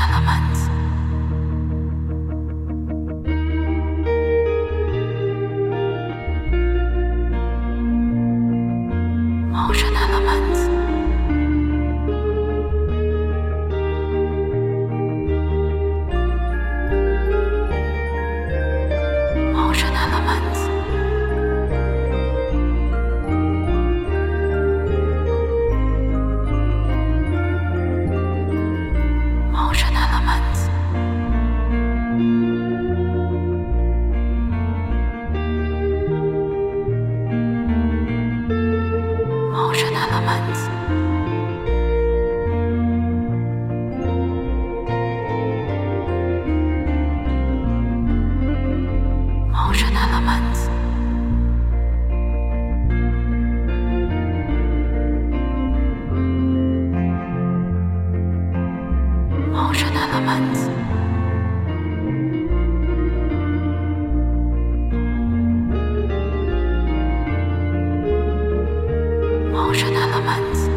elements. Motion elements. Motion elements. Motion elements. Motion elements. Motion elements. Motion elements. Motion elements.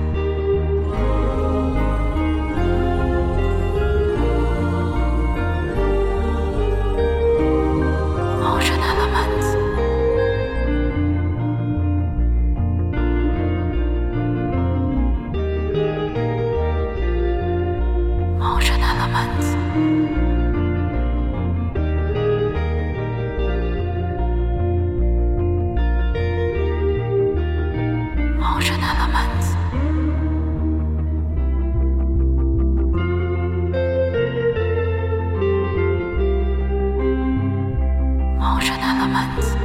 Motion elements. Motion elements. Motion elements. Motion elements.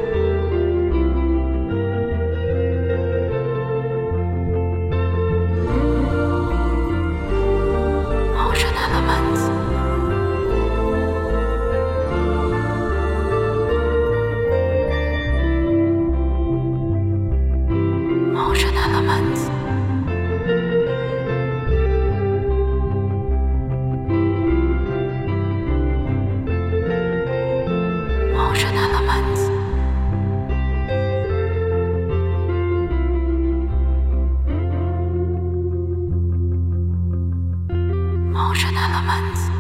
Motion elements. Motion elements. Motion elements. Motion elements.